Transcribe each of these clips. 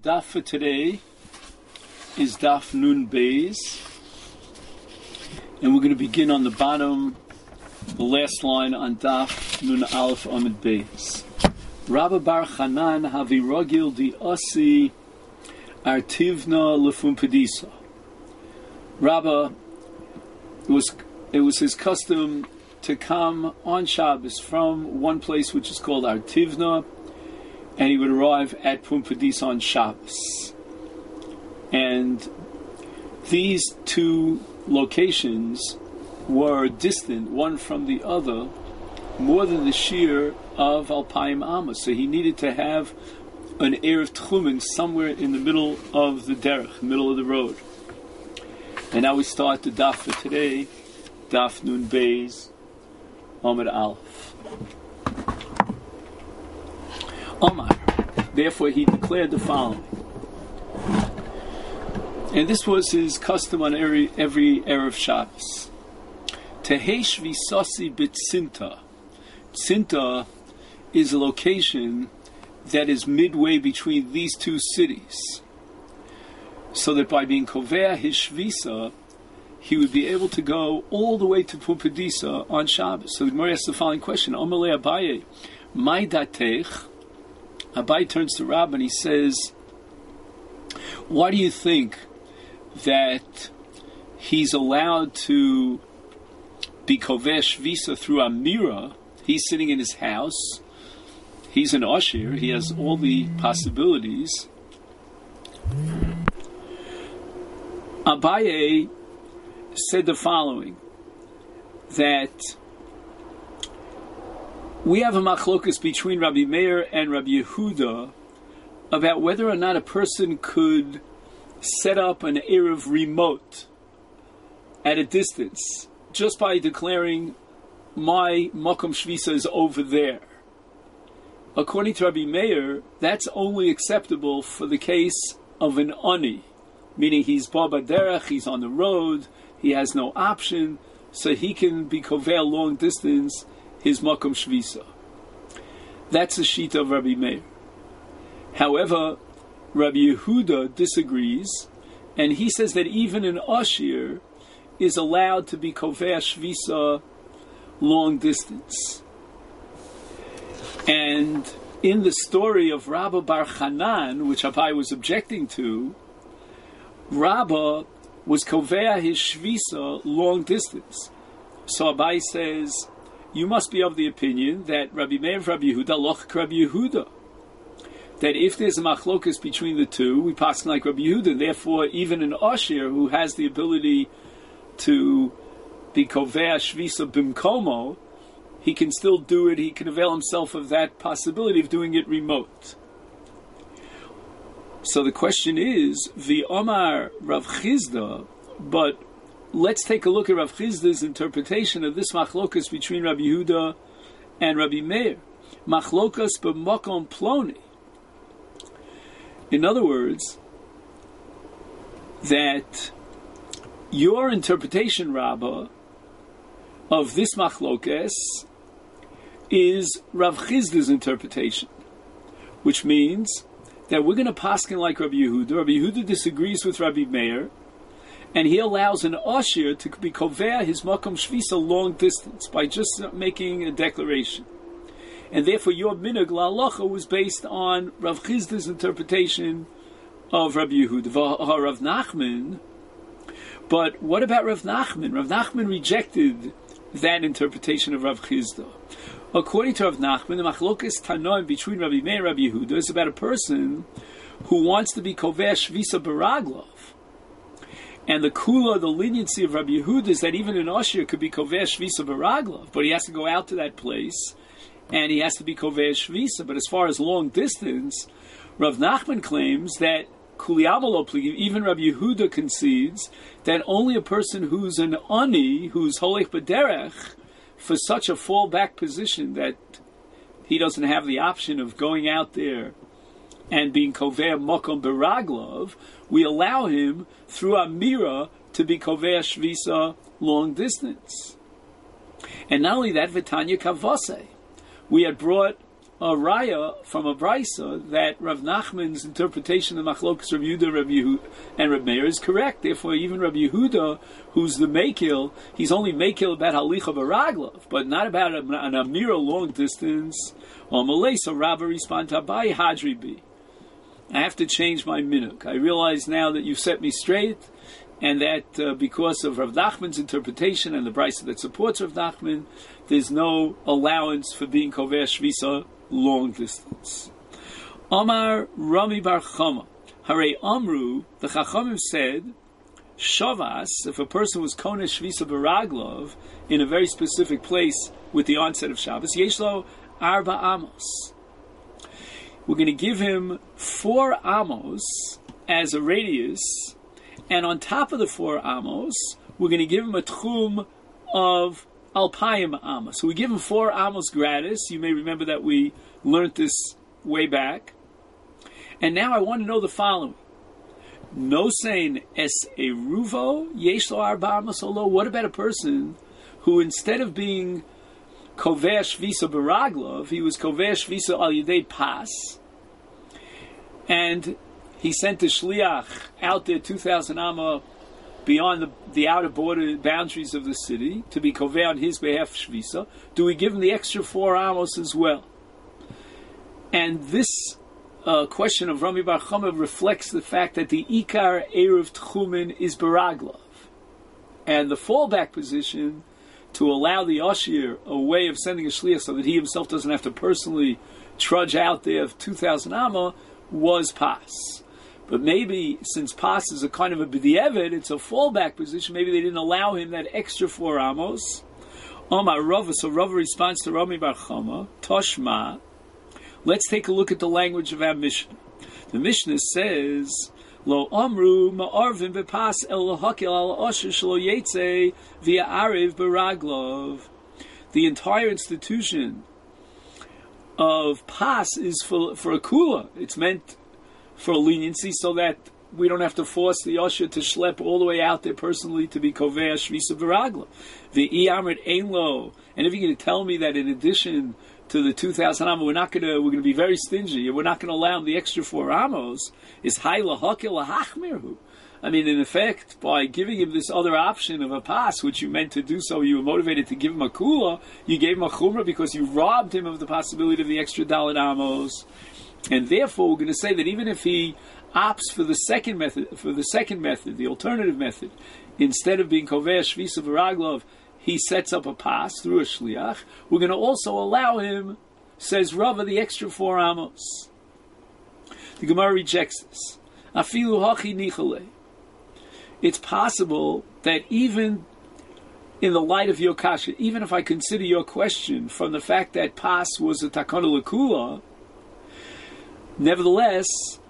daf for today is daf Nun Beis, and we're going to begin on the bottom, the last line on daf Nun Aleph Amud Beis. Rabba Bar Chanan havi rogil di osi artivna lefum pedisa. Rabba, it was his custom to come on Shabbos from one place which is called Artivna, and he would arrive at Pumbedisa on Shabbos. And these two locations were distant, one from the other, more than the shear of Alpayim Amma. So he needed to have an Erev Tchumen somewhere in the middle of the derech, middle of the road. And now we start the daf for today, daf Nun Beis, Amud Aleph. Omar, therefore he declared the following. And this was his custom on every Erev Shabbos. Tehesh visasi b'tzinta. Tzinta is a location that is midway between these two cities. So that by being kovea his shvisa, he would be able to go all the way to Pumbedisa on Shabbos. So the Gemara asks the following question: Omalei Abaye, my datech. Abaye turns to Rabba and he says, why do you think that he's allowed to be kovea shvisa through Amira? He's sitting in his house. He's an Ashir. He has all the possibilities. Abaye said the following, that we have a machlokus between Rabbi Meir and Rabbi Yehuda about whether or not a person could set up an Erev remote at a distance just by declaring my Makom Shvisa is over there. According to Rabbi Meir, that's only acceptable for the case of an ani, meaning he's Baba Derech, he's on the road, he has no option, so he can be kovea long distance his Makom Shvisa. That's the shita of Rabbi Meir. However, Rabbi Yehuda disagrees, and he says that even an Ashir is allowed to be kovea Shvisa long distance. And in the story of Rabba Bar Chanan, which Abai was objecting to, Rabba was kovea his shvisa long distance. So Abai says, you must be of the opinion that Rabbi Meir and Rabbi Yehuda loch Rabbi Yehuda. That if there's a machlokus between the two, we pass like Rabbi Yehuda. Therefore, even an Ashir who has the ability to be kovea shvisa bimkomo, he can still do it. He can avail himself of that possibility of doing it remote. So the question is, the Omar Rav Chizda, but let's take a look at Rav Chizda's interpretation of this machlokas between Rabbi Yehuda and Rabbi Meir. Machlokas b'makom ploni. In other words, that your interpretation, Rabbah, of this machlokas is Rav Chizda's interpretation, which means that we're going to paskin like Rabbi Yehuda. Rabbi Yehuda disagrees with Rabbi Meir, and he allows an Ashir to be kovea his Makom Shvisa long distance by just making a declaration. And therefore your minhag la'alacha was based on Rav Chizda's interpretation of Rabbi Yehuda. Rav Nachman, but what about Rav Nachman? Rav Nachman rejected that interpretation of Rav Chizda. According to Rav Nachman, the machlokas tanoim between Rabbi Meir and Rabbi Yehuda is about a person who wants to be kovea shvisa baraglov. And the kula, the leniency of Rabbi Yehuda is that even an Ashir could be kovea shvisa baraglov, but he has to go out to that place and he has to be kovea shvisa. But as far as long distance, Rav Nachman claims that even Rabbi Yehuda concedes that only a person who's an ani, who's holech b'derech, for such a fallback position that he doesn't have the option of going out there and being kovea makom beraglov, we allow him through Amira to be kovea shvisa long distance. And not only that, Vitanya Kavase. We had brought a raya from a brisa that Rav Nachman's interpretation of Machlokas Rav Yehuda, Rav Yehuda, and Rav Meir is correct. Therefore, even Rav Yehuda, who's the Mekil, he's only Mekil about Halicha Baraglov, but not about an Amira long distance. Or Malay, so Rabba respond to Abai Hadri B. I have to change my minuk. I realize now that you've set me straight, and that because of Rav Nachman's interpretation and the brisa that supports Rav Nachman, there's no allowance for being Koveh Shvisa long distance. Amar Rami Bar Chama. Hare Amru, the Chachamim said, Shavas, if a person was Koneh Shvisa Baraglov in a very specific place with the onset of Shabbos, Yeshlo Arba Amos. We're going to give him 4 amos as a radius, and on top of the 4 amos, we're going to give him a tchum of Alpayim amos. So we give him 4 amos gratis. You may remember that we learned this way back. And now I want to know the following. No saying es eruvo yesh lo arba amos olo. What about a person who, instead of being Koveh Shvisa Baraglov, he was Koveh Shvisa Al Yidei Pas, and he sent a shliach out there 2,000 amma beyond the outer border boundaries of the city to be Koveh on his behalf Shvisa. Do we give him the extra 4 amos as well? And this question of Rami Bar Chama reflects the fact that the Ikar Erev Tchumen is Baraglov, and the fallback position to allow the Oshir a way of sending a shliach so that he himself doesn't have to personally trudge out there of 2,000 amma was Pas. But maybe, since Pas is a kind of a b'di'evet, it's a fallback position, maybe they didn't allow him that extra 4 amos. Omar Rava, so Rava responds to Rami Bar Chama, Toshma. Let's take a look at the language of our Mishnah. The Mishnah says, Lo amru ma'arvim bepas el lahakil al osher shelo yetze via ariv baraglov. The entire institution of pas is for a kula. It's meant for leniency so that we don't have to force the osher to schlep all the way out there personally to be koveh shvisa baraglov. The iamrit ein lo. And if you're going to tell me that in addition to the 2,000 amos, we're going to be very stingy. We're not going to allow him the extra 4 amos. Is hay lahakil lahachmirhu. I mean, in effect, by giving him this other option of a pas, which you meant to do so, you were motivated to give him a kula. You gave him a chumrah because you robbed him of the possibility of the extra dalet amos. And therefore, we're going to say that even if he opts for the second method, the alternative method, instead of being koveh shvisa v'raglov, he sets up a pas through a shliach, we're going to also allow him, says Rava, the extra 4 amos. The Gemara rejects this. Afilu hachi nichale. It's possible that even in the light of your kasha, even if I consider your question from the fact that pas was a takana lekula, nevertheless,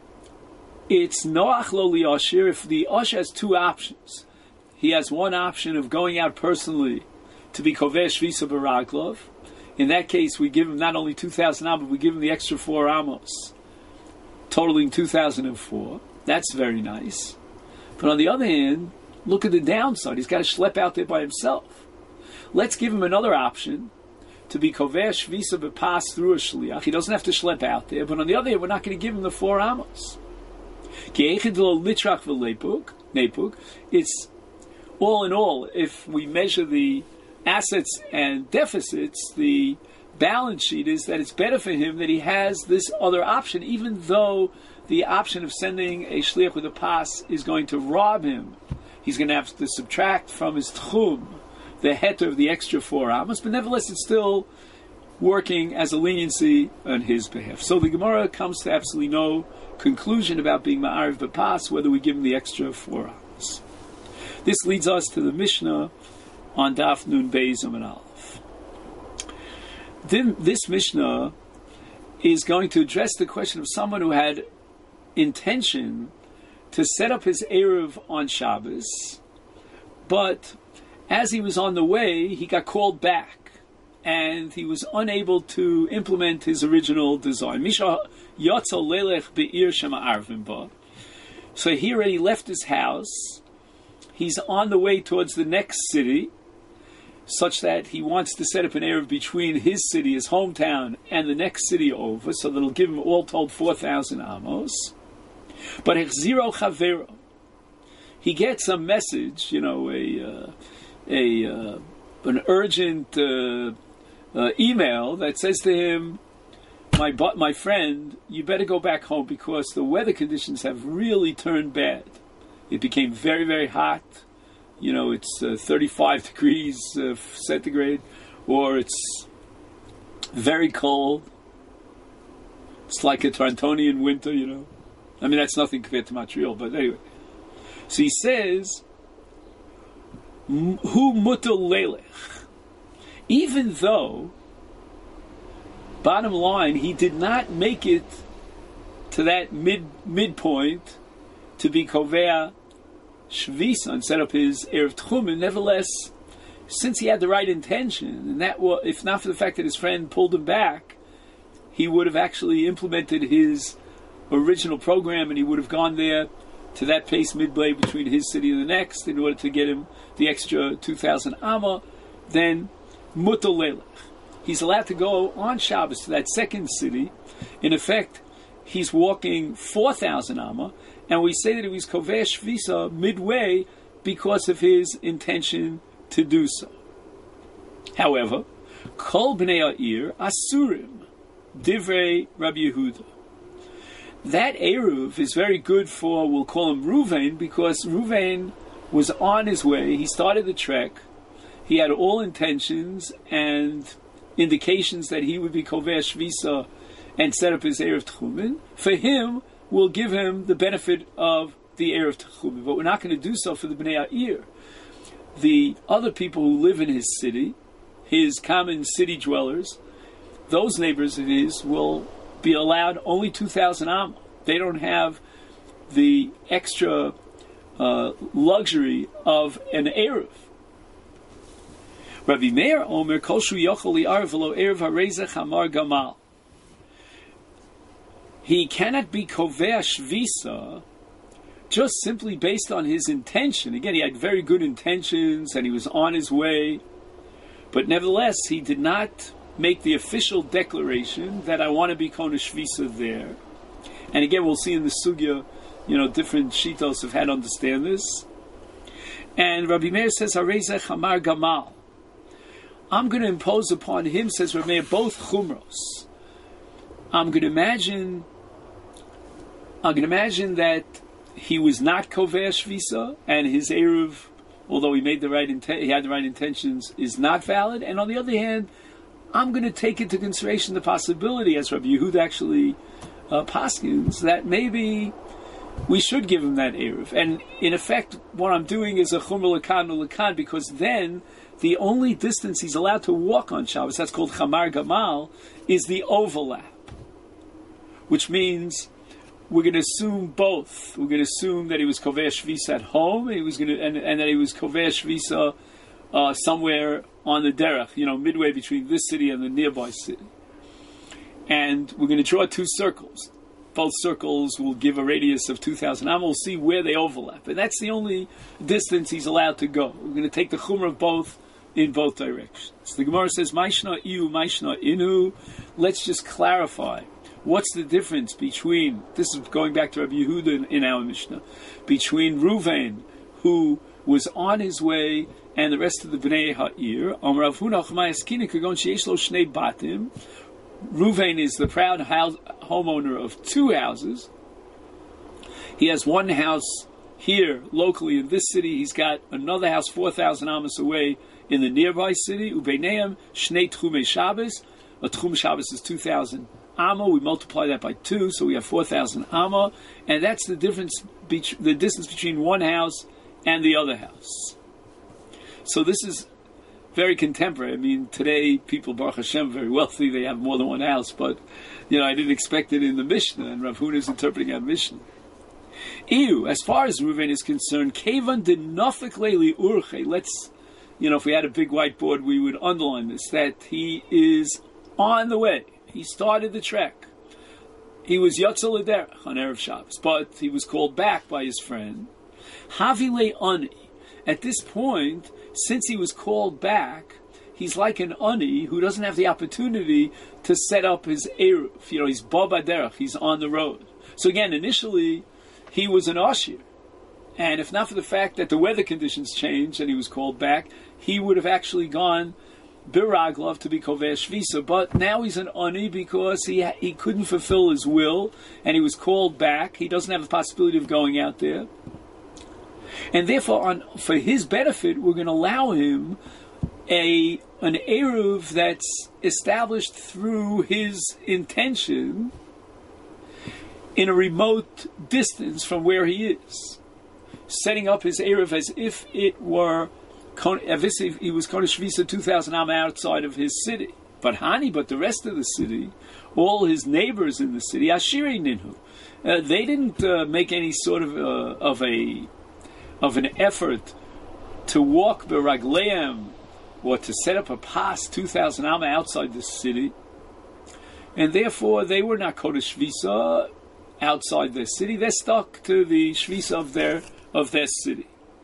it's noach lo li osher if the osher has 2 options. He has one option of going out personally to be koveh shvisa baraglov. In that case, we give him not only 2,000 amos, but we give him the extra 4 amos, totaling 2,004. That's very nice. But on the other hand, look at the downside. He's got to schlep out there by himself. Let's give him another option to be koveh shvisa b'pas through a shliach. He doesn't have to schlep out there. But on the other hand, we're not going to give him the 4 amos. It's all in all, if we measure the assets and deficits, the balance sheet is that it's better for him that he has this other option, even though the option of sending a shliach with a pas is going to rob him. He's going to have to subtract from his tchum the heter of the extra 4 amos, but nevertheless it's still working as a leniency on his behalf. So the Gemara comes to absolutely no conclusion about being ma'ariv b'pas, whether we give him the extra 4 amos. This leads us to the Mishnah on Daf Nun Beis Amud Aleph. This Mishnah is going to address the question of someone who had intention to set up his Erev on Shabbos, but as he was on the way, he got called back, and he was unable to implement his original design. Misha Yotzel Lelech Be'ir Shema Arvim Ba. So he already left his house. He's on the way towards the next city, such that he wants to set up an Erev between his city, his hometown, and the next city over, so that it'll give him all told 4,000 amos. But Hechziro Chavero, he gets a message, an urgent email that says to him, my friend, you better go back home because the weather conditions have really turned bad. It became very, very hot. It's 35 degrees centigrade, or it's very cold. It's like a Torontonian winter, I mean, that's nothing compared to Montreal, but anyway. So he says, Hu mutal lelech. Even though, bottom line, he did not make it to that midpoint to be Kovea Shvisa and set up his Erev Tchumen, nevertheless, since he had the right intention, and that was, if not for the fact that his friend pulled him back, he would have actually implemented his original program, and he would have gone there to that place midway between his city and the next in order to get him the extra 2,000 amma. Then mutal lelech, he's allowed to go on Shabbos to that second city. In effect, he's walking 4,000 amma, and we say that he was Koveh Shvisa midway because of his intention to do so. However, Kol Bnei Ha'ir Asurim, Divrei Rabbi Yehuda. That Eruv is very good for, we'll call him Ruvain, because Ruvain was on his way. He started the trek. He had all intentions and indications that he would be Koveh Shvisa and set up his Erev Tchumen. For him, we'll give him the benefit of the Erev Tchumen, but we're not going to do so for the Bnei Ha'ir. The other people who live in his city, his common city dwellers, those neighbors of his will be allowed only 2,000 amma. They don't have the extra luxury of an Erev. Rabbi Meir Omer, Kol shu yochel li'arev v'lo Erev harezech hamar gamal. He cannot be Kovea Shvisa just simply based on his intention. Again, he had very good intentions and he was on his way, but nevertheless, he did not make the official declaration that I want to be Kona Shvisa there. And again, we'll see in the Sugya, different Shitos have had to understand this. And Rabbi Meir says, Harezech Hamar Gamal. I'm going to impose upon him, says Rabbi Meir, both Chumros. I'm going to imagine that he was not Kovea Shvisa, and his Eruv, although he had the right intentions, is not valid. And on the other hand, I'm going to take into consideration the possibility, as Rabbi Yehuda actually paskins, that maybe we should give him that Eruv. And in effect, what I'm doing is a Chumra Lakan Lakan, because then the only distance he's allowed to walk on Shabbos, that's called Chamar Gamal, is the overlap. Which means we're going to assume both. We're going to assume that he was Kovea Shvisa at home, and that he was Kovea Shvisa somewhere on the derech, midway between this city and the nearby city. And we're going to draw two circles. Both circles will give a radius of 2,000 amma. We'll see where they overlap. And that's the only distance he's allowed to go. We're going to take the chumrah of both in both directions. The Gemara says, Maishna iu, Maishna inu. Let's just clarify. What's the difference between, this is going back to Rabbi Yehuda in our Mishnah, between Ruvain, who was on his way, and the rest of the Bnei Ha'ir. Ruvain is the proud homeowner of two houses. He has one house here, locally in this city. He's got another house 4,000 amos away in the nearby city. Ubeineim Shnei Tchumei Shabbos. A Tchum Shabbos is 2,000 amma. We multiply that by 2, so we have 4,000 amma. And that's the difference, the distance between one house and the other house. So this is very contemporary. I mean, today people, Baruch Hashem, very wealthy. They have more than one house. But, I didn't expect it in the Mishnah, and Rav Huna is interpreting our Mishnah. As far as Reuven is concerned, Kevan de Nofik Leili Urche. Let's, if we had a big whiteboard, we would underline this, that he is on the way. He started the trek. He was Yotzel L'derech on Erev Shabbos, but he was called back by his friend. Havile Ani. at this point, since he was called back, he's like an ani who doesn't have the opportunity to set up his eruv. He's ba baderech, he's on the road. So again, initially, he was an ashir. And if not for the fact that the weather conditions changed and he was called back, he would have actually gone biraglov to be kovei shvisa. But now he's an ani because he couldn't fulfill his will and he was called back. He doesn't have the possibility of going out there. And therefore, for his benefit, we're going to allow him an eruv that's established through his intention in a remote distance from where he is, setting up his eruv as if it were he was Kodesh Shvisa 2,000 am outside of his city. But the rest of the city, all his neighbors in the city, Ashiri Ninhu, they didn't make any sort of an effort to walk beragleim or to set up a pas 2,000 am outside the city, and therefore they were not Kodesh Shvisa outside their city. They're stuck to the Shvisa of their city.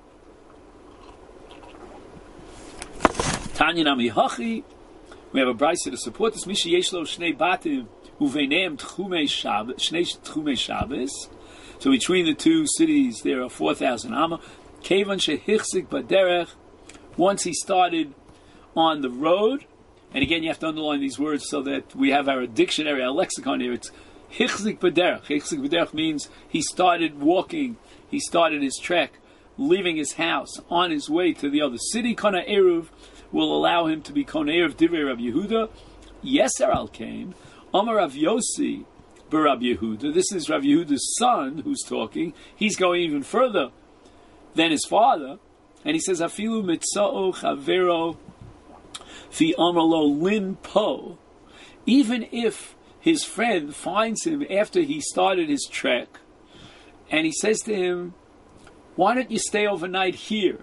Tanya Nami Hachi, we have a brayso to support this. Mishi Yeshlo Shnei Batim Uveineim Tchumei Shabbos, Shnei Tchumei Shabbos. So between the two cities there are 4,000 amma. Kevan Shehichzik Baderech. Once he started on the road, and again you have to underline these words so that we have our dictionary, our lexicon here. It's Hichzik Baderech. Hichzik Baderech means he started walking, he started his trek, leaving his house on his way to the other city. Kona Eruv will allow him to be Koner of Divrei Rav Yehuda. Yeser al came. Amar Rav Yossi Rav Yehuda. This is Rav Yehuda's son who's talking. He's going even further than his father. And he says, Afilu mitzao chavero fi amrlo lin po. Even if his friend finds him after he started his trek, and he says to him, why don't you stay overnight here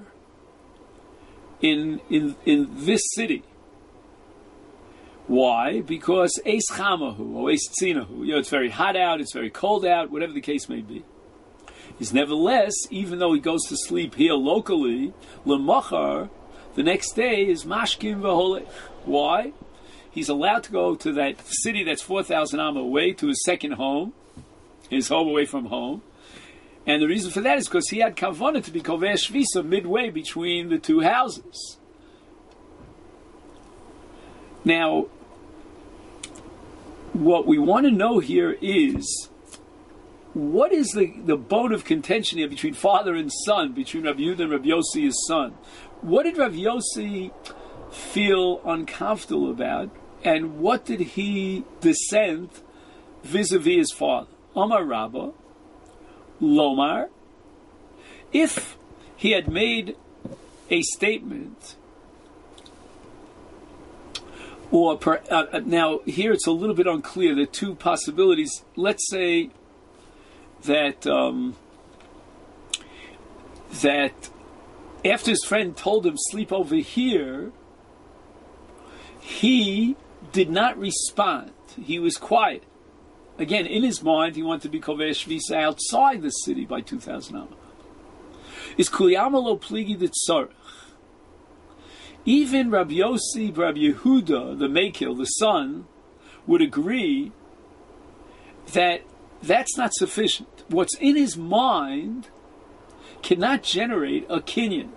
in this city? Why? Because eis chamahu or eis tzinahu. It's very hot out, it's very cold out, whatever the case may be. Is nevertheless, even though he goes to sleep here locally, lemachar, the next day is mashkim v'holech. Why? He's allowed to go to that city that's 4,000 amma away, to his second home, his home away from home. And the reason for that is because he had kavanah to be kovei shvisa midway between the two houses. Now, what we want to know here is, what is the bone of contention here between father and son, between Rav Yehuda and Rav Yossi, his son? What did Rav Yossi feel uncomfortable about, and what did he dissent vis-a-vis his father? Amar Rabbah, Lomar, if he had made a statement, or now here it's a little bit unclear, there are two possibilities. Let's say that after his friend told him sleep over here, he did not respond. He was quiet. Again, in his mind, he wanted to be kovei shvisa outside the city by 2,000 amma. Is kuliyama lo pligi ditzarech. Even Rabbi Yossi, Rabbi Yehuda, the Mekil, the son, would agree that that's not sufficient. What's in his mind cannot generate a kinyan.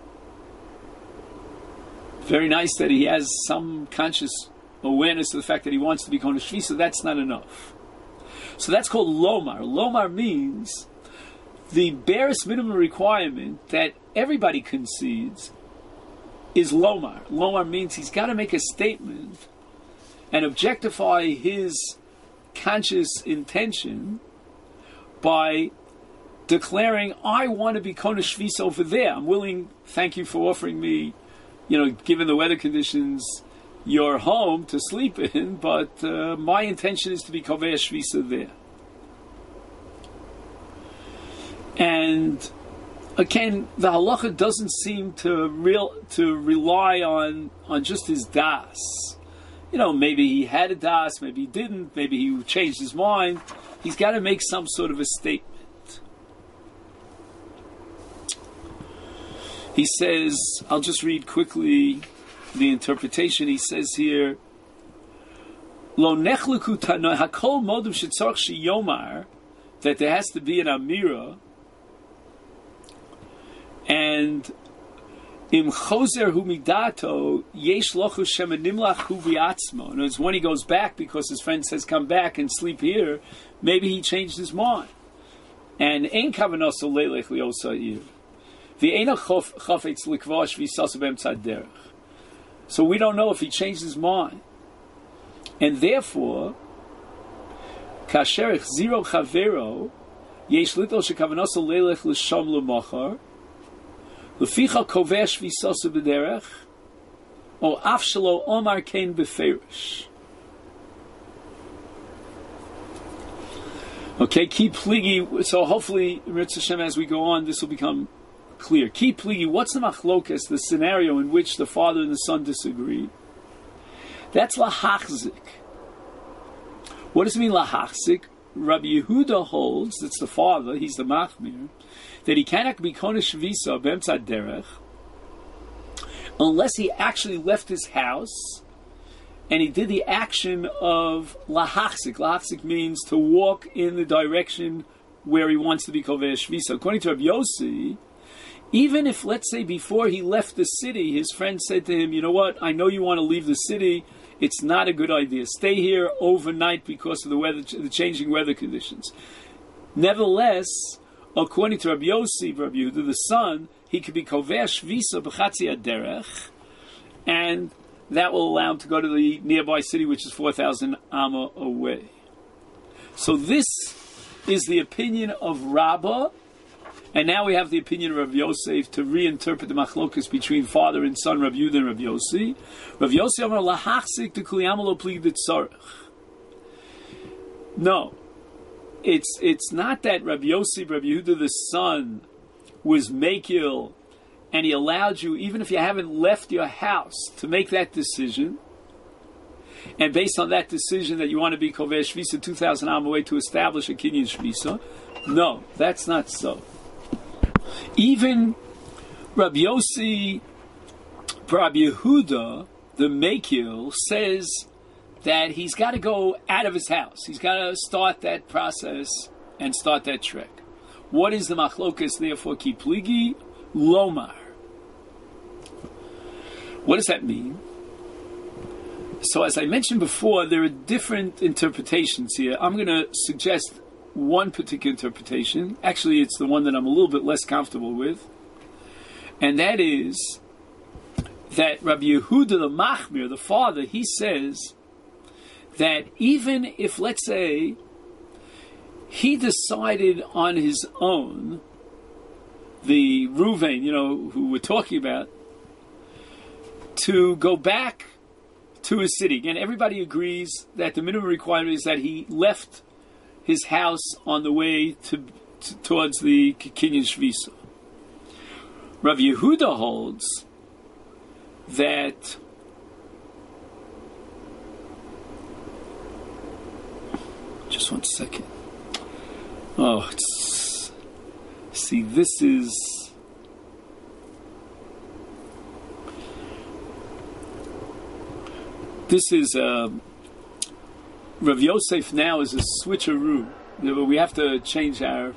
Very nice that he has some conscious awareness of the fact that he wants to be kovei shvisa. That's not enough. So that's called lomar. Lomar means the barest minimum requirement that everybody concedes is lomar. Lomar means he's got to make a statement and objectify his conscious intention by declaring, I want to be Kona Shvisa over there. I'm willing, thank you for offering me, given the weather conditions, your home to sleep in, but my intention is to be Kovei Shvisa there. And again, the halacha doesn't seem to rely on just his das. Maybe he had a das, maybe he didn't, maybe he changed his mind. He's got to make some sort of a statement. He says, I'll just read quickly the interpretation. He says here, Lo nechleku tanoi hakol modum shetzarch sheyomar, that there has to be an amira, and im choser hu midato yesh lochu shemenimlach hu v'atzmo. And it's when he goes back because his friend says come back and sleep here, maybe he changed his mind. And ein kavanos leilech liosa'ir. V'eina chafetz likvash v'sasa b'emtzad derech. So we don't know if he changed his mind. And therefore, kasher zero chavero yesh litol shekavanos leilech l'sham l'machar Leficha kovesh v'sasa b'derech, or afshalo omar kein beferish. Okay, keep pligi. So hopefully, Ritz Hashem, as we go on, this will become clear. Keep pligi. What's the machlokas? The scenario in which the father and the son disagree. That's lahachzik. What does it mean lahachzik? Rabbi Yehuda holds, that's the father, he's the machmir, that he cannot be konesh visa b'emtzad derech unless he actually left his house and he did the action of lahachzik. Lahachzik means to walk in the direction where he wants to be kovesh visa. According to Rabbi Yossi, even if, let's say, before he left the city, his friend said to him, you know what, I know you want to leave the city, it's not a good idea. Stay here overnight because of the weather, the changing weather conditions. Nevertheless, according to Rabbi Yossi, Rabbi Yehuda, the son, he could be kovesh visa b'chatzi derech, and that will allow him to go to the nearby city, which is 4,000 amma away. So this is the opinion of Rabbah, and now we have the opinion of Rav Yosef to reinterpret the machlokas between father and son, Rav Yehuda and Rav Yossi. Rav Yossi amar lahachzik to kuliyam lo plig b'tzarech. No, it's not that Rav Yossi, Rav Yehuda the son, was mekil, and he allowed you, even if you haven't left your house, to make that decision. And based on that decision that you want to be kovesh shvisa 2,000 am away to establish a kinyan shvisa. No, that's not so. Even Rabbi Yossi, Rabbi Yehuda, the Mekil, says that he's got to go out of his house. He's got to start that process and start that trek. What is the machlokas, therefore, ki pligi lomar? What does that mean? So as I mentioned before, there are different interpretations here. I'm going to suggest one particular interpretation. Actually, it's the one that I'm a little bit less comfortable with. And that is that Rabbi Yehuda the Machmir, the father, he says that even if, let's say, he decided on his own, the Ruvain, who we're talking about, to go back to his city. Again, everybody agrees that the minimum requirement is that he left his house on the way towards the Kinyan Shvisa. Rav Yehuda holds that just one second. This is Rav Yosef now is a switcheroo. We have to change our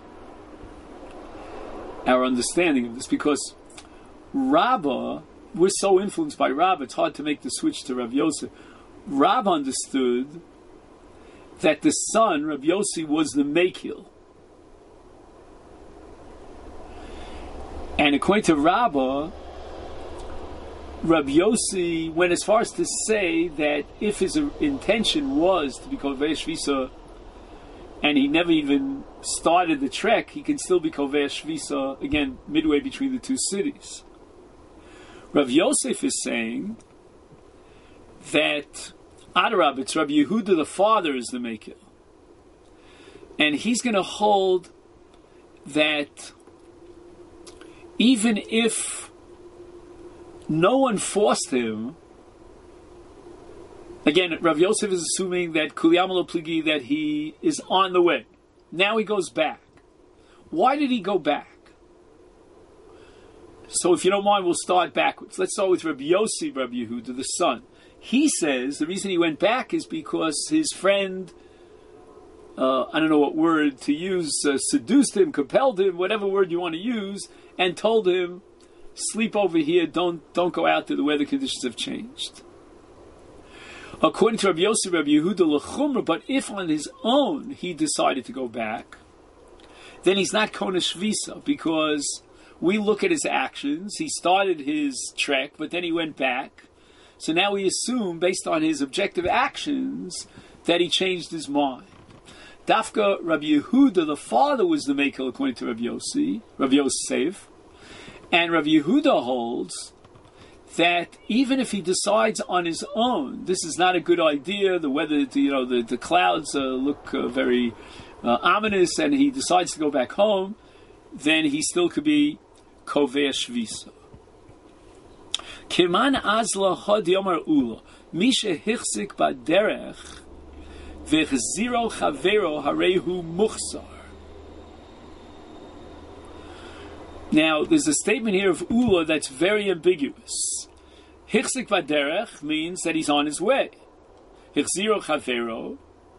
understanding of this because Rabbah, we're so influenced by Rabbah, it's hard to make the switch to Rav Yosef. Rabbah understood that the son, Rav Yossi, was the Mekil. And according to Rabbah, Rav Yossi went as far as to say that if his intention was to be Kovesh Visa and he never even started the trek, he can still be Kovesh Visa, again, midway between the two cities. Rav Yosef is saying that Adarab, it's Rabbi Yehuda the father is the Mekil. And he's going to hold that even if no one forced him, again, Rav Yosef is assuming that Kuliyam lo pligi, that he is on the way. Now he goes back. Why did he go back? So if you don't mind, we'll start backwards. Let's start with Rabbi Yossi, Rabbi Yehuda, the son. He says the reason he went back is because his friend, I don't know what word to use, seduced him, compelled him, whatever word you want to use, and told him, sleep over here, don't go out there, the weather conditions have changed. According to Rabbi Yossi, Rabbi Yehuda, lechumra, but if on his own he decided to go back, then he's not Kona Shvisa, because we look at his actions. He started his trek, but then he went back. So now we assume, based on his objective actions, that he changed his mind. Dafka Rabbi Yehuda, the father, was the makel according to Rabbi Yossi, Rabbi Yosef, and Rabbi Yehuda holds that even if he decides on his own, this is not a good idea. The weather, the clouds look very ominous, and he decides to go back home, then he still could be Kovei Shvisa. Kiman azla hod yomar ula, misha hichzik baderech, v'chziro chavero harehu muchsar. Now, there's a statement here of ula that's very ambiguous. Hichzik baderech means that he's on his way. Hichziro chavero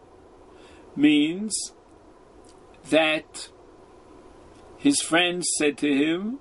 means that his friend said to him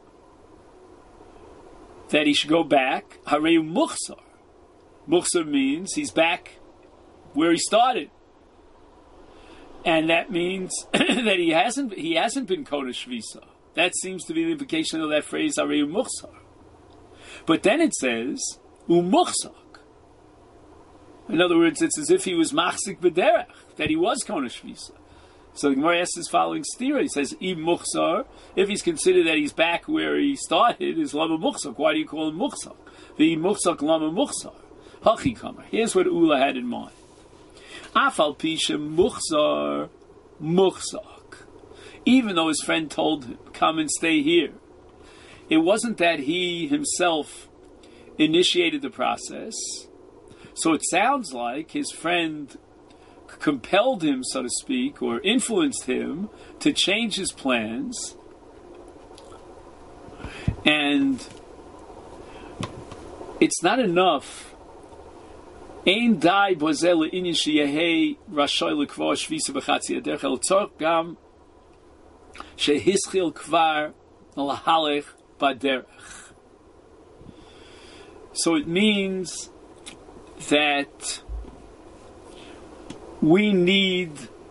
that he should go back. Harei muchsar. Muchsar means he's back where he started, and that means that he hasn't been Kodesh Shvisa. That seems to be the implication of that phrase Harei muchsar. But then it says umuchsak. In other words, it's as if he was machzik b'derech, that he was Kodesh Shvisa. So the Gemara asks his following stira. He says, "Im muchsar." If he's considered that he's back where he started, is lama muchsak. Why do you call him muchsak? The muchsak lama muchsar. Hachi kamer. Here's what Ula had in mind. Afal pisha muchsar muchsak. Even though his friend told him, "Come and stay here," it wasn't that he himself initiated the process. So it sounds like his friend compelled him, so to speak, or influenced him to change his plans. And it's not enough. Ein dai bozel inyan sheyehei rashoy lekvar shvisa b'chatzi aderech el tzorch gam shehischil kvar lahalech baderech. So it means that we need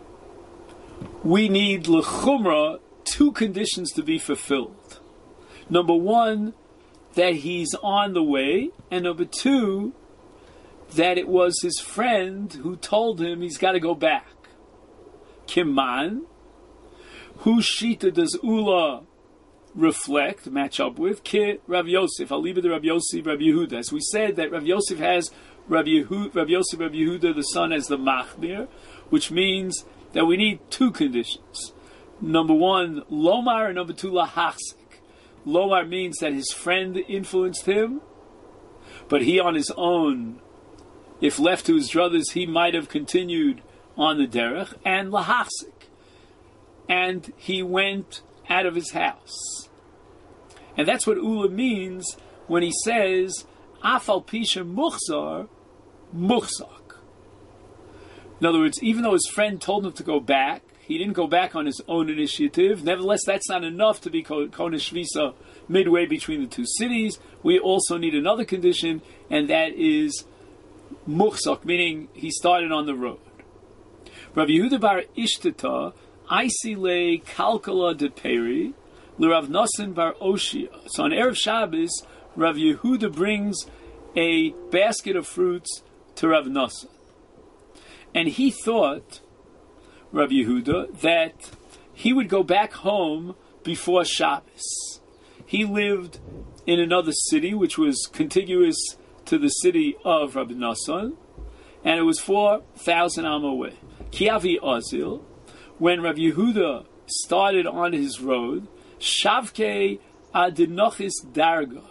l'chumra two conditions to be fulfilled. Number one, that he's on the way, and number two, that it was his friend who told him he's got to go back. Kiman, whose shita does Ula reflect, match up with? Ki Rav Yosef, Aliba de Rav Yosef, Rav Yehuda. As we said, that Rav Yosef has Rav Yosef, Rav Yehuda, the son, as the machmir, which means that we need two conditions. Number one, lomar, and number two, lahachsik. Lomar means that his friend influenced him, but he on his own, if left to his druthers, he might have continued on the derech, and lahachsik, and he went out of his house. And that's what Ula means when he says, Afal pisha muchsar, muchsak. In other words, even though his friend told him to go back, he didn't go back on his own initiative. Nevertheless, that's not enough to be Kona Shvisa midway between the two cities. We also need another condition, and that is muchsak, meaning he started on the road. Rabbi Yehuda bar Ishtata, Aisile Kalkala de Peri, L'Rav Nosson bar Oshia. So on Erev Shabbos, Rav Yehuda brings a basket of fruits to Rav Nosson. And he thought, Rav Yehuda, that he would go back home before Shabbos. He lived in another city, which was contiguous to the city of Rav Nosson, and it was 4,000 am away. Kiavi Azil, when Rav Yehuda started on his road, Shavke Adinochis Darga.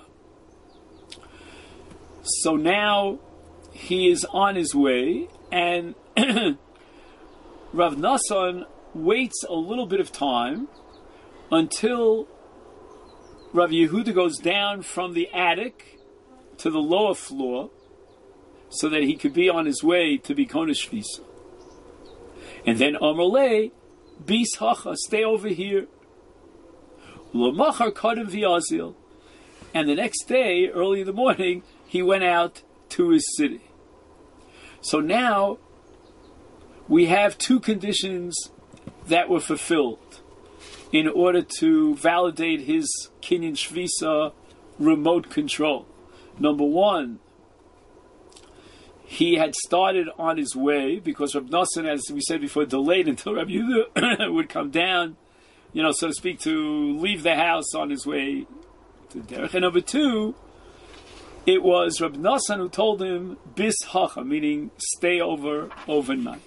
So now he is on his way, and Rav Nosson waits a little bit of time until Rav Yehuda goes down from the attic to the lower floor so that he could be on his way to be Kona Shvisa. And then Amrle, Bis Hacha, stay over here. L'machar Kadem V'Yazil. And the next day, early in the morning, he went out to his city. So now we have two conditions that were fulfilled in order to validate his Kinyan Shvisa remote control. Number one, he had started on his way because Rab Nosson, as we said before, delayed until Rabbi Yehuda would come down, so to speak, to leave the house on his way to Derech. And number two, it was Rab Nosson who told him, Bis Hacha, meaning stay overnight.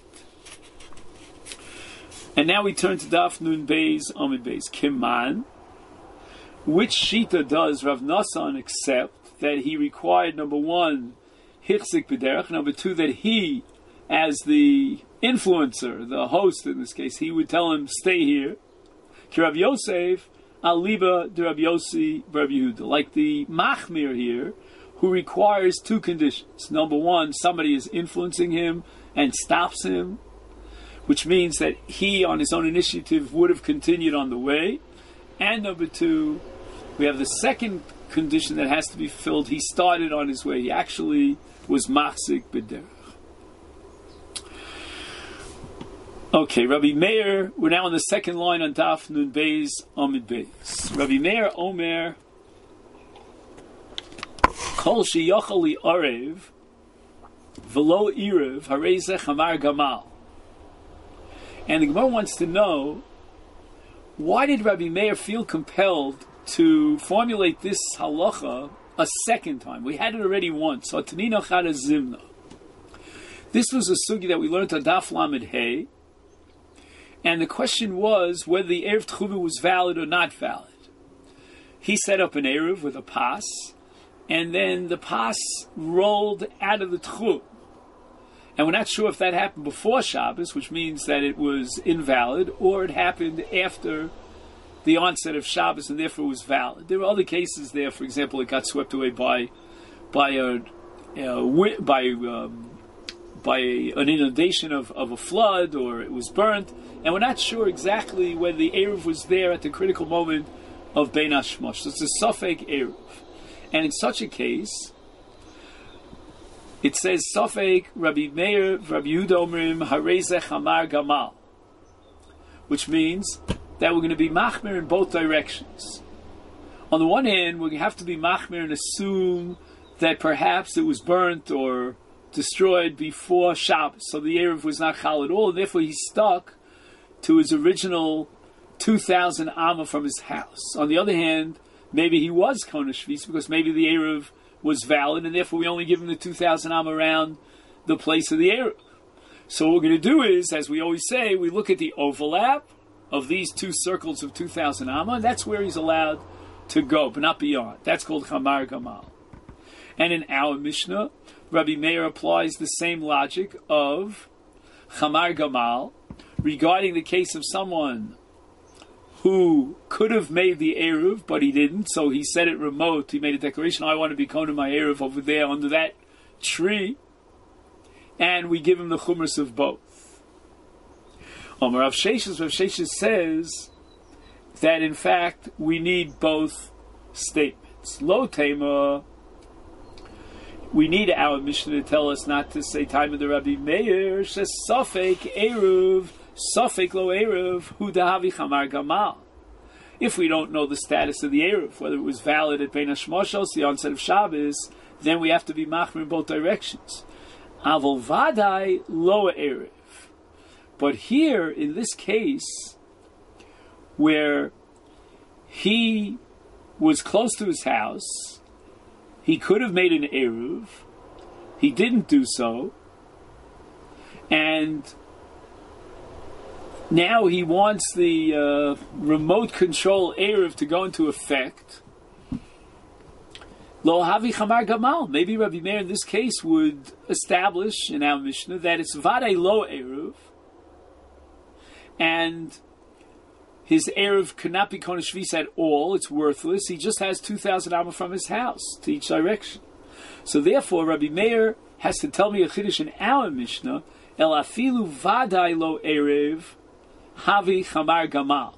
And now we turn to Daf Nun Beis Amid Beis. Kiman, which Shita does Rav Nosson accept that he required, number one, Hichzik B'derech, number two, that he, as the influencer, the host in this case, he would tell him, stay here. Ki Rav Yosef, Aliba de Rav Yossi Rav Yehuda. Like the Machmir here, who requires two conditions. Number one, somebody is influencing him and stops him, which means that he, on his own initiative, would have continued on the way. And number two, we have the second condition that has to be fulfilled. He started on his way. He actually was machzik b'derech. Okay, Rabbi Meir, we're now on the second line on Daf Nun Beis Amid Beis. Rabbi Meir Omer, Kol sheyochal li arev, v'lo irev, harei zeh chamar gamal. And the Gemara wants to know, why did Rabbi Meir feel compelled to formulate this halacha a second time? We had it already once. So Tanina Chada Zimna. This was a sugi that we learned on Daf Lamed Hey, and the question was whether the Erev Tchuvah was valid or not valid. He set up an Erev with a pas, and then the pas rolled out of the Tchuvah. And we're not sure if that happened before Shabbos, which means that it was invalid, or it happened after the onset of Shabbos, and therefore it was valid. There were other cases there. For example, it got swept away by an inundation of a flood, or it was burnt, and we're not sure exactly whether the Erev was there at the critical moment of Bein Hashmosh. So it's a Safek Erev. And in such a case, it says, Safek Rabbi Meir, Rabbi Yehuda Omrim, Harei zeh chamar gamal, which means that we're going to be machmir in both directions. On the one hand, we have to be machmir and assume that perhaps it was burnt or destroyed before Shabbos, so the Erev was not chal at all, and therefore he stuck to his original 2,000 amma from his house. On the other hand, maybe he was Kona Shvis, because maybe the Erev was valid, and therefore we only give him the 2,000 amma around the place of the Erev. So what we're going to do is, as we always say, we look at the overlap of these two circles of 2,000 amma, and that's where he's allowed to go, but not beyond. That's called Chamar Gamal. And in our Mishnah, Rabbi Meir applies the same logic of Chamar Gamal regarding the case of someone who could have made the Eruv, but he didn't, so he said it remote. He made a declaration, I want to be Kona my Eruv over there under that tree, and we give him the Chumras of both. Rav Sheshes says that in fact we need both statements. Lo Tema, we need our Mishnah to tell us not to say time of the Rabbi Meir, says Safek Eruv, Safek lo Eruv, hu dahavi chamar gamal. If we don't know the status of the Eruv, whether it was valid at Bein Hashmoshos, the onset of Shabbos, then we have to be machmir in both directions. Avol vadai lo Eruv. But here, in this case, where he was close to his house, he could have made an Eruv, he didn't do so, and now he wants the remote control Eruv to go into effect. Lo havi chamar gamal. Maybe Rabbi Meir in this case would establish in our Mishnah that it's vadei lo Eruv, and his Erev cannot be Kohen Shvis at all. It's worthless. He just has 2,000 Amma from his house to each direction. So therefore, Rabbi Meir has to tell me a Chiddush in our Mishnah, El afilu vadai lo Erev, havi chamar gamal.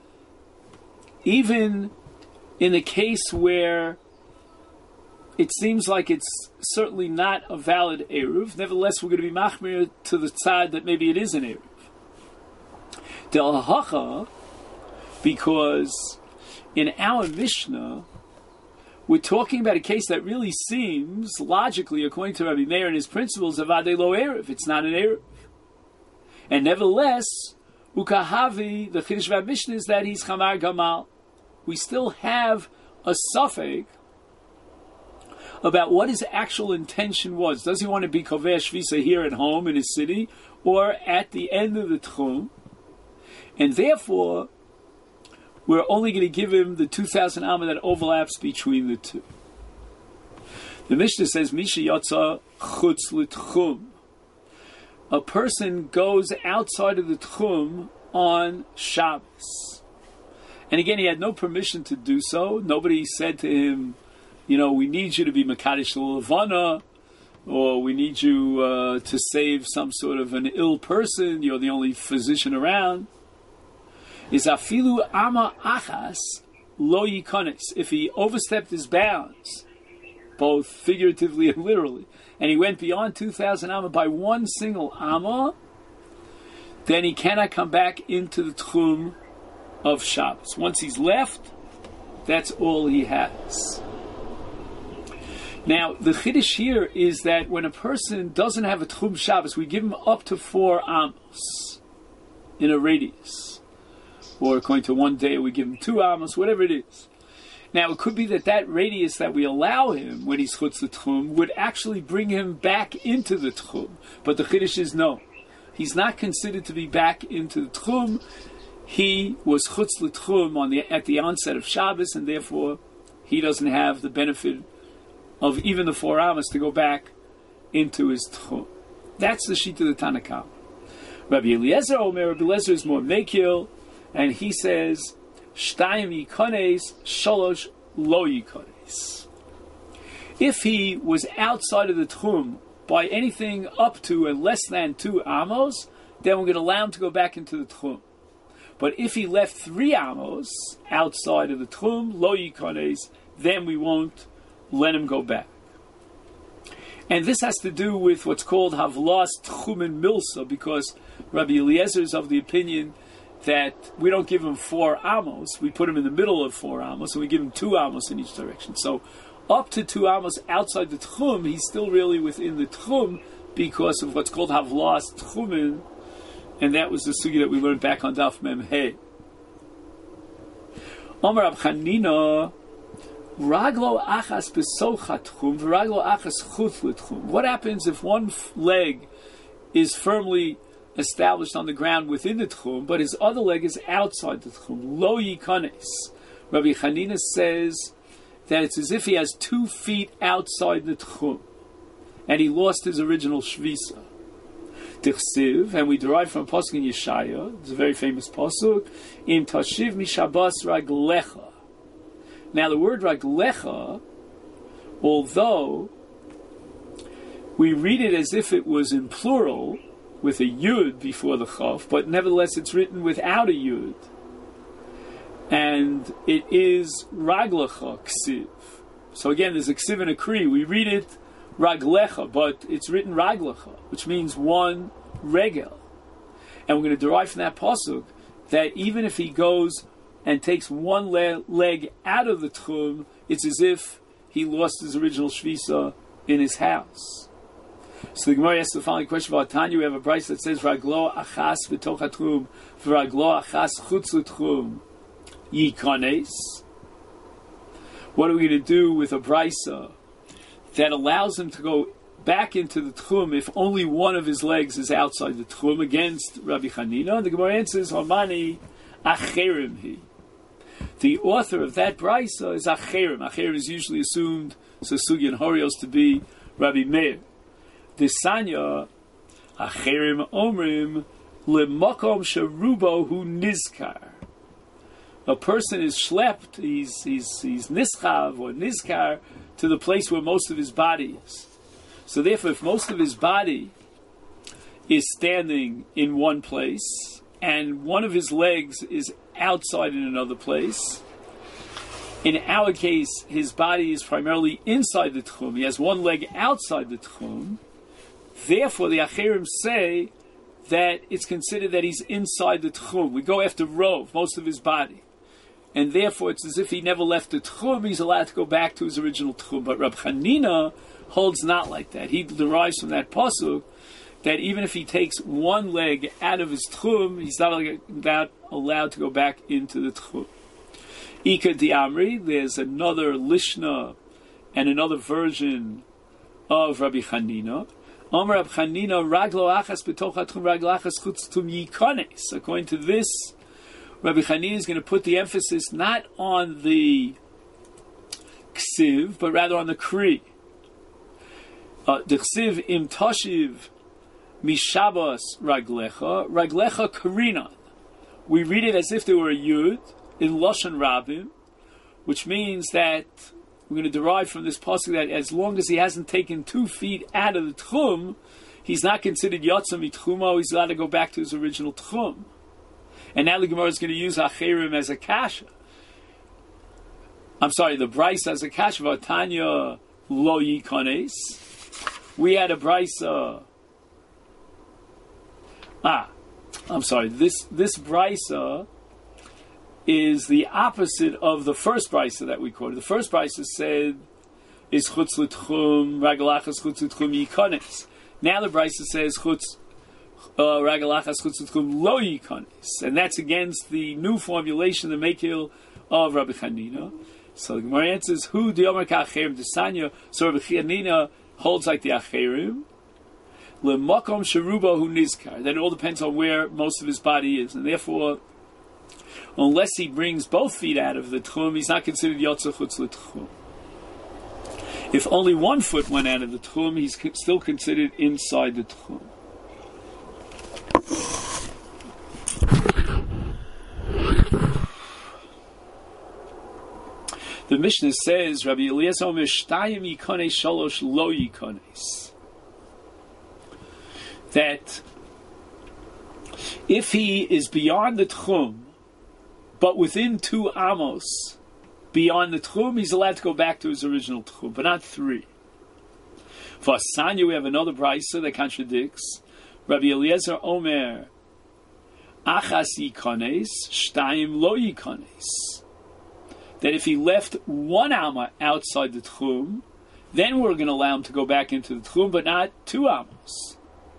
Even in the case where it seems like it's certainly not a valid Eruv, nevertheless we're going to be machmir to the tzad that maybe it is an Eruv. Del hacha, because in our Mishnah, we're talking about a case that really seems, logically, according to Rabbi Meir and his principles, of Adei Lo Erev. It's not an Erev. And nevertheless, Ukahavi, the Chiddush of Mishnah is that he's Chamar Gamal. We still have a suffix about what his actual intention was. Does he want to be Kovei Shvisa here at home in his city, or at the end of the Tchum? And therefore, we're only going to give him the 2,000 Amma that overlaps between the two. The Mishnah says, Misha Yotza Chutz L'Tchum. A person goes outside of the Tchum on Shabbos. And again, he had no permission to do so. Nobody said to him, we need you to be Mekadesh L'Levana, or we need you to save some sort of an ill person. You're the only physician around. Is afilu ama achas lo yikonis. If he overstepped his bounds, both figuratively and literally, and he went beyond 2,000 amma by one single amma, then he cannot come back into the tchum of Shabbos. Once he's left, that's all he has. Now, the chiddush here is that when a person doesn't have a tchum Shabbos, we give him up to 4 amos in a radius. Or according to one day, we give him 2 amos, whatever it is. Now, it could be that radius that we allow him when he's chutz l'tchum would actually bring him back into the tchum. But the chiddush is no. He's not considered to be back into the tchum. He was chutz l'tchum at the onset of Shabbos, and therefore he doesn't have the benefit of even the 4 amos to go back into his tchum. That's the sheet of the Tanna Kamma. Rabbi Eliezer Omer, Rabbi Eliezer is more mekil, and he says, Shtayim yikones, sholosh lo yikones. If he was outside of the tchum by anything up to and less than 2 amos, then we're going to allow him to go back into the tchum. But if he left 3 amos outside of the tchum, lo yikones, then we won't let him go back. And this has to do with what's called havlas tchumen milsa, because Rabbi Eliezer is of the opinion that we don't give him 4 amos, we put him in the middle of 4 amos, and we give him 2 amos in each direction. So up to 2 amos outside the tchum, he's still really within the tchum because of what's called havlas tchumen, and that was the sugi that we learned back on Daf Mem Hey. Omar Rab Chanina, Raglo achas besochat tchum, v'raglo achas chutz l'tchum. What happens if one leg is firmly established on the ground within the tchum, but his other leg is outside the tchum? Lo yikanes. Rabbi Chanina says that it's as if he has 2 feet outside the tchum, and he lost his original shvisa. Tichsiv, and we derive from a pasuk in Yeshaya. It's a very famous pasuk. Im tashiv mishabas raglecha. Now, the word raglecha, although we read it as if it was in plural, with a yud before the chaf, but nevertheless it's written without a yud. And it is raglecha ksiv. So again, there's a ksiv and a kri. We read it raglecha, but it's written raglecha, which means one regel. And we're going to derive from that pasuk that even if he goes and takes one leg out of the tchum, it's as if he lost his original shvisa in his house. So the Gemara asks the following question about Tanya. We have a brayso that says, Raglo achas v'toch hatchum, v'raglo achas chutz l'tchum yikanes. What are we going to do with a brayso that allows him to go back into the tchum if only one of his legs is outside the tchum against Rabbi Chanina? And the Gemara answers, Hamani acherim hi. The author of that brayso is acherim. Acherim is usually assumed, so Sugi and Horios, to be Rabbi Meir. The Sanya, acherim omrim lemokom sherubo hu nizkar. a person is schlepped, he's nischav or nizkar to the place where most of his body is. So therefore, if most of his body is standing in one place and one of his legs is outside in another place, in our case, his body is primarily inside the tchum. He has one leg outside the tchum. Therefore, the Acherim say that it's considered that he's inside the tchum. We go after rov, most of his body. And therefore, it's as if he never left the tchum. He's allowed to go back to his original tchum. But Rab Chanina holds not like that. He derives from that pasuk that even if he takes one leg out of his tchum, he's not allowed to go back into the tchum. Ika Diamri, there's another Lishna and another version of Rabbi Chanina. Amar Rabbi Chanina, Raglo achas b'toch hatchum, Raglo achas chutz tum yikones. According to this, Rabbi Chanina is going to put the emphasis not on the ksiv, but rather on the kri. The ksiv im tashiv mishabas raglecha, raglecha karinan. We read it as if there were a yud in Lashon Rabim, which means that we're going to derive from this pasuk that as long as he hasn't taken 2 feet out of the tchum, he's not considered yotza mitchumo, he's allowed to go back to his original tchum. And now the Gemara is going to use Acherim as a kasha. I'm sorry, the Brisa as a kasha, Vatanya lo yikones. We had a Brisa. I'm sorry, this Brisa is the opposite of the first brisa that we quoted. The first brisa said, "Is chutz l'tchum ragalachas chutz l'tchum yikones." Now the brisa says, "Chutz ragalachas chutz l'tchum lo yikones," and that's against the new formulation, the mekil of Rabbi Chanina. So the Gemara answers, "Who diyomer ka'acherim desanya?" So Rabbi Chanina holds like the acherim. Le'makom sheruba hu nizkar. Then it all depends on where most of his body is, and therefore, unless he brings both feet out of the tchum, he's not considered yotza chutz l'tchum. If only 1 foot went out of the tchum, he's still considered inside the tchum. The Mishnah says, Rabbi Eliezer omer shtayim yikones shalosh lo yikones. That if he is beyond the tchum, but within 2 amos beyond the tchum, he's allowed to go back to his original tchum, but not 3. For Asanya, we have another brisa that contradicts. Rabbi Eliezer omer achas yikones shtayim lo yikones. That if he left 1 amma outside the tchum, then we're going to allow him to go back into the tchum, but not 2 amos.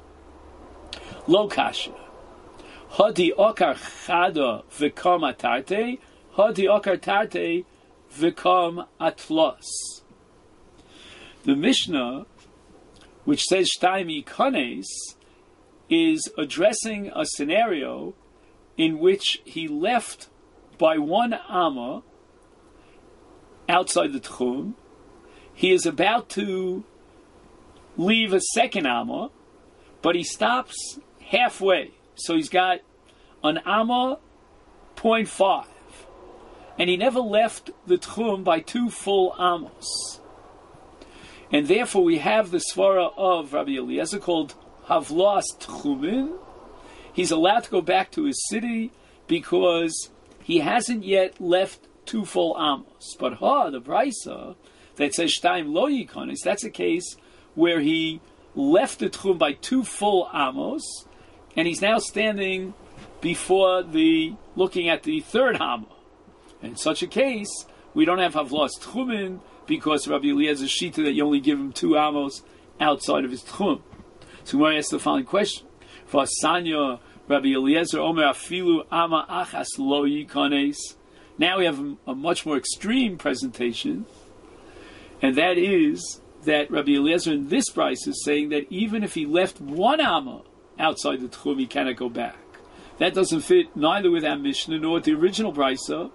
Lo kasha. Hadi okar chada v'kam atarte, hadi okar tarte v'kam atlos. The Mishnah, which says shtayim yikones, is addressing a scenario in which he left by 1 amma outside the tchum. He is about to leave a 2nd amma, but he stops halfway. So he's got an amma 0.5, and he never left the tchum by 2 full amos. And therefore we have the svara of Rabbi Eliezer called Havlas Tchumin. He's allowed to go back to his city because he hasn't yet left 2 full amos. But the brisa that says Shtayim lo yikones, that's a case where he left the tchum by 2 full amos, and he's now standing before looking at the 3rd amma. In such a case, we don't have Havlas Tchumin because Rabbi Eliezer's shita that you only give him 2 amos outside of his tchum. So we ask the following question: For Asanya, Rabbi Eliezer omer afilu amma achas lo yikones. Now we have a much more extreme presentation, and that is that Rabbi Eliezer in this brisa is saying that even if he left 1 amma outside the tchum, he cannot go back. That doesn't fit neither with our Mishnah nor with the original brisa.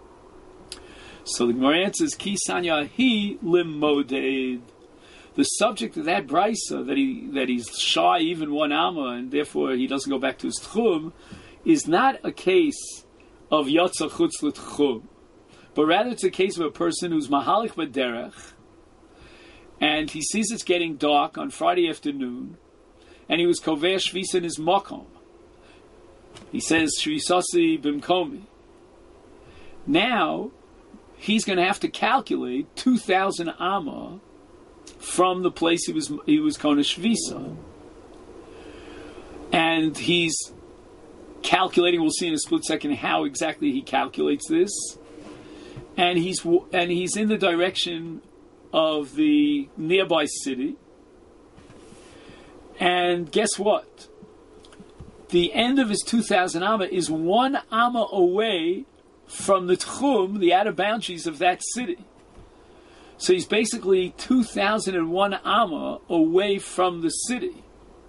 So the Gemara answers, Ki sanya hi limoded. The subject of that brisa, that he's shy even 1 amma, and therefore he doesn't go back to his tchum, is not a case of Yotza Chutz L'Tchum, but rather it's a case of a person who's Mahalik B'derech, and he sees it's getting dark on Friday afternoon, and he was Kovei Shvisa in his Makom. He says, Shvisasi Bimkomi. Now, he's going to have to calculate 2,000 Amma from the place he was Kona Shvisa. And he's calculating, we'll see in a split second how exactly he calculates this. And he's in the direction of the nearby city. And guess what? The end of his 2,000 Amma is 1 Amma away from the Tchum, the outer boundaries of that city. So he's basically 2,001 Amma away from the city.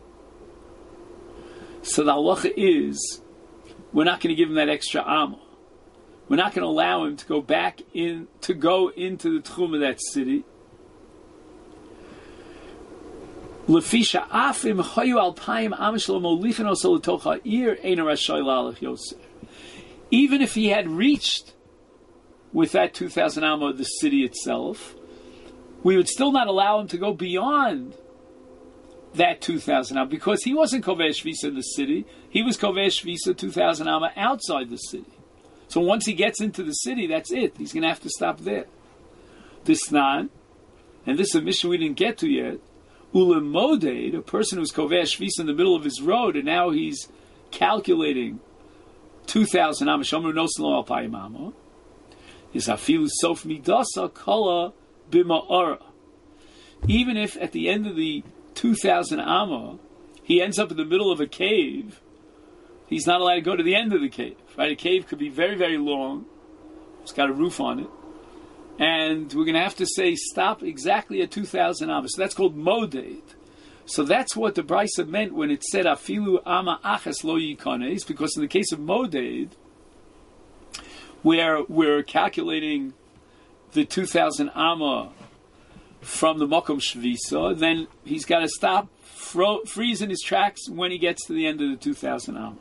So the halacha is, we're not going to give him that extra Amma. We're not going to allow him to go back in, to go into the Tchum of that city. Lefisha afim hayu alpayim amishlo molichin oso letocha ir eina rashay lalach yosef. Even if he had reached with that 2,000 Amma the city itself, we would still not allow him to go beyond that 2,000 Amma, because he wasn't Kovei Shvisa in the city. He was Kovei Shvisa 2,000 Amma outside the city. So once he gets into the city, that's it. He's going to have to stop there. This Nan, and this is a mission we didn't get to yet, Ulam Moded, a person who's Kovei Shvisa in the middle of his road, and now he's calculating 2,000 Amma, Shomru Noselo Alpayim Amma, is Afilu Sof Midasa Kala Bima'ara. Even if at the end of the 2,000 Amma, he ends up in the middle of a cave, he's not allowed to go to the end of the cave. Right? A cave could be very, very long. It's got a roof on it. And we're going to have to say stop exactly at 2,000 Amma. So that's called Moded. So that's what the Brisa meant when it said Afilu Amma Achas Lo Yikanes, because in the case of Moded, where we're calculating the 2,000 Amma from the Mokom Shvisa, then he's got to stop, freeze in his tracks when he gets to the end of the 2,000 Amma.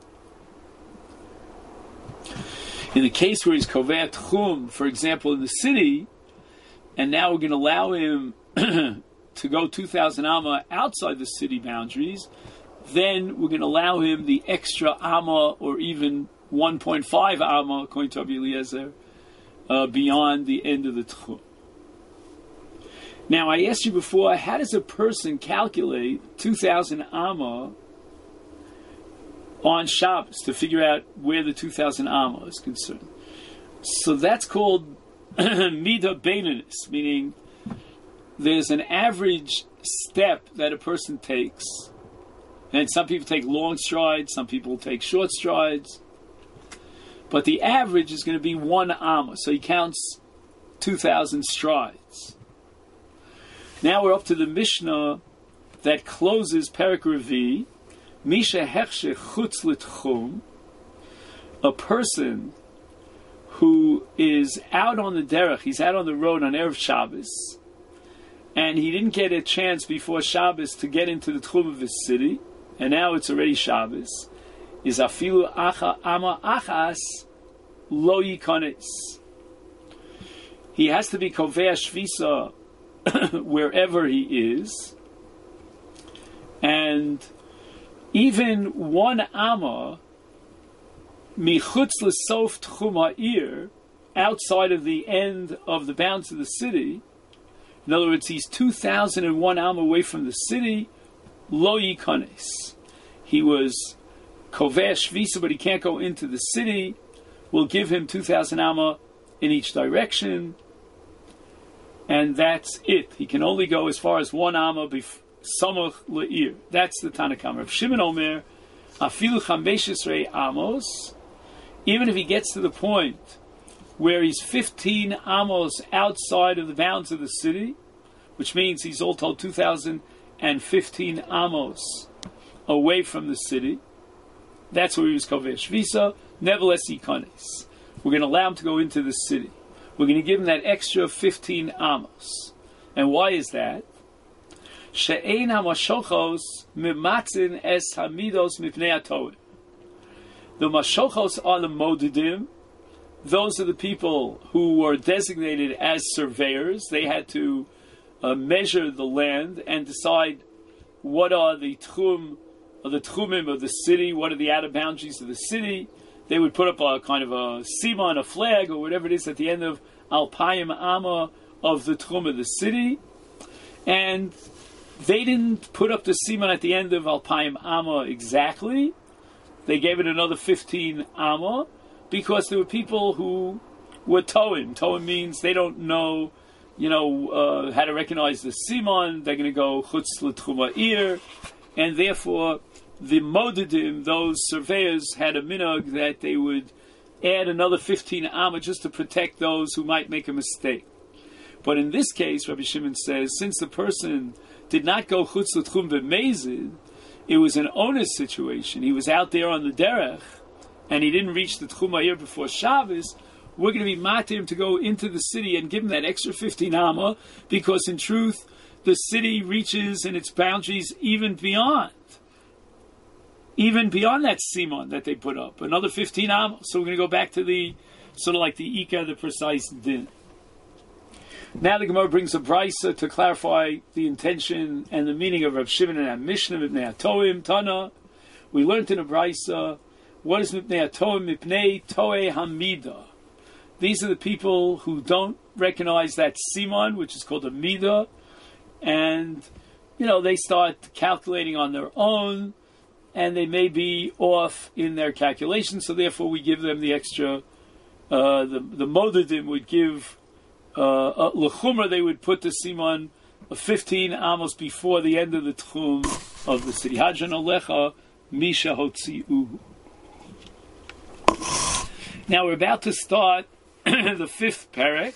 In the case where he's Kovei Tchum, for example, in the city, and now we're going to allow him to go 2,000 Amma outside the city boundaries, then we're going to allow him the extra Amma, or even 1.5 Amma, according to Rabbi Eliezer, beyond the end of the Tchum. Now, I asked you before, how does a person calculate 2,000 Amma on Shabbos to figure out where the 2,000 Amma is concerned? So that's called Midah Beinanis, meaning there's an average step that a person takes. And some people take long strides, some people take short strides. But the average is going to be 1 Amma. So he counts 2,000 strides. Now we're up to the Mishnah that closes Perek Revi. Misha Hechshe Chutz L'Tchum, a person who is out on the derech, he's out on the road on Erev Shabbos, and he didn't get a chance before Shabbos to get into the Tchum of his city, and now it's already Shabbos, is Afilu Amma Achas Lo Yikanes. He has to be Kovei Shvisa wherever he is, and even 1 Amma michutz l'sof tchum ha'ir, outside of the end of the bounds of the city. In other words, he's 2,001 Amma away from the city. Lo yikanes. He was Kovei Shvisa, but he can't go into the city. We'll give him 2,000 Amma in each direction, and that's it. He can only go as far as 1 Amma Samach le'ir. That's the Tanakh. Rav Shimon Omer, afilu 15 amos, even if he gets to the point where he's 15 amos outside of the bounds of the city, which means he's all told 2,015 amos away from the city. That's where he was Kovei Shvisa. Nevertheless, Yikanes. We're going to allow him to go into the city. We're going to give him that extra 15 amos. And why is that? She'ein hamashochos mimatzin es hamidos mipnei hatoim. The Mashochos are the Modidim. Those are the people who were designated as surveyors. They had to measure the land and decide what are the tchum, or the tchumim of the city, what are the outer boundaries of the city. They would put up a kind of a siman, a flag, or whatever it is at the end of Alpayim Amma of the tchum of the city. And they didn't put up the siman at the end of Alpayim Amma exactly. They gave it another 15 Amma, because there were people who were toim. Toim means they don't know, how to recognize the siman. They're going to go chutz l'tchum ha'ir, and therefore the modidim, those surveyors, had a minhag that they would add another 15 amma just to protect those who might make a mistake. But in this case, Rabbi Shimon says, since the person did not go chutz l'tchum b'mezid, it was an onus situation. He was out there on the derech, and he didn't reach the tchum ha'ir before Shabbos. We're going to be matir to go into the city and give him that extra 15 amma, because in truth, the city reaches in its boundaries even beyond that simon that they put up. Another 15 amma. So we're going to go back to the, sort of like the Ika, the precise din. Now the Gemara brings a brisa to clarify the intention and the meaning of Rav Shimon and our Mishnah, Mipnei HaToim, Tana. We learned in a brisa, what is Mipnei HaToim? Mipnei Toei Hamida. These are the people who don't recognize that siman, which is called a midah, and, they start calculating on their own, and they may be off in their calculations, so therefore we give them the extra, the modadim would give, l'chumra, they would put the siman of 15 amos before the end of the tchum of the city. Hadran alecha misha hotzi'uhu. Now we're about to start the fifth parak,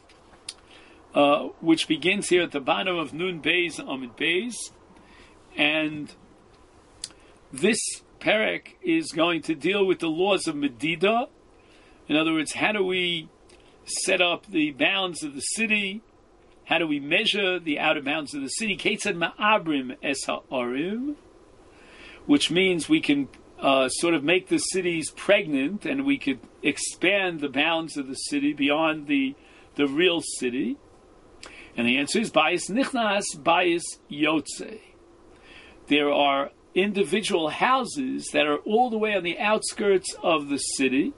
which begins here at the bottom of Nun Beis Amid Beis, and this parak is going to deal with the laws of Medida. In other words, how do we set up the bounds of the city? How do we measure the outer bounds of the city? Ketzad ma'abrim es ha'arim, which means we can sort of make the cities pregnant, and we could expand the bounds of the city beyond the real city. And the answer is Bayis Nichnas, Bayis Yotze. There are individual houses that are all the way on the outskirts of the city,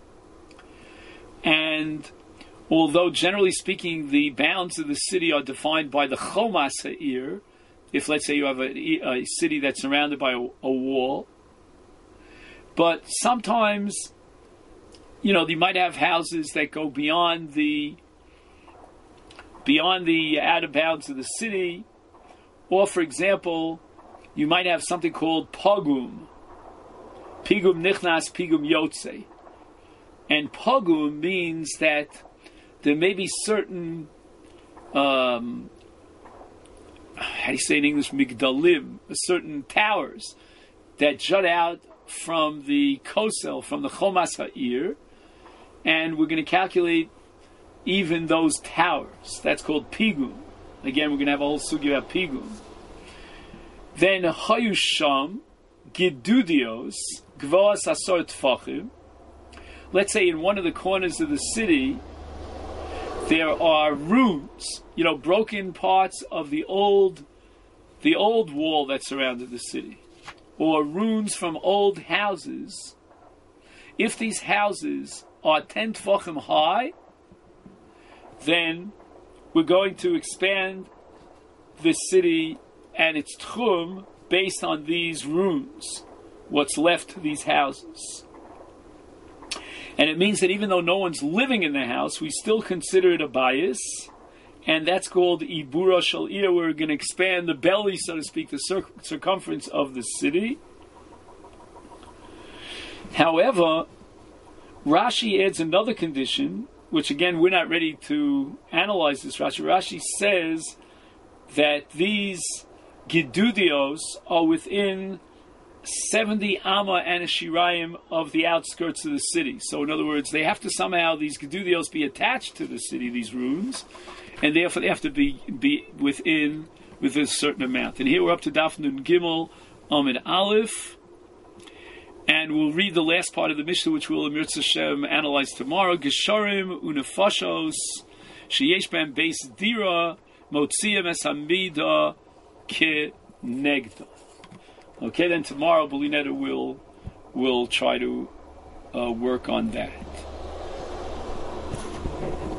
and although generally speaking the bounds of the city are defined by the Chomas Ha'ir, if let's say you have a city that's surrounded by a wall, but sometimes, you might have houses that go beyond the outer bounds of the city, or, for example, you might have something called pogum, pigum nichnas, pigum yotze, and pogum means that there may be certain, how do you say in English, migdalim, certain towers that jut out from the kosel, from the chomas ha'ir, and we're going to calculate even those towers. That's called pigum. Again, we're going to have a whole sugi about pigum. Then hayusham gidudios gvoas asor tfachim. Let's say in one of the corners of the city there are rooms, broken parts of the old wall that surrounded the city, or ruins from old houses. If these houses are 10 tefachim high, then we're going to expand the city and its tchum based on these ruins, what's left of these houses. And it means that even though no one's living in the house, we still consider it a bias, and that's called ibura shel ir. We're going to expand the belly, so to speak, the circumference of the city. However, Rashi adds another condition, which again we're not ready to analyze this. Rashi says that these gidudios are within 70 amma and a shirayim of the outskirts of the city. So in other words, they have to somehow, these gedudios, be attached to the city, these ruins, and therefore they have to be within a certain amount. And here we're up to Daf Nun Gimel Amid Aleph, And we'll read the last part of the Mishnah, which we'll Mirza Hashem analyze tomorrow. Gesharim unefashos sheyesh b'hem beis dira motziyem es hamida kenegda. Okay, then tomorrow Belinetta will try to work on that.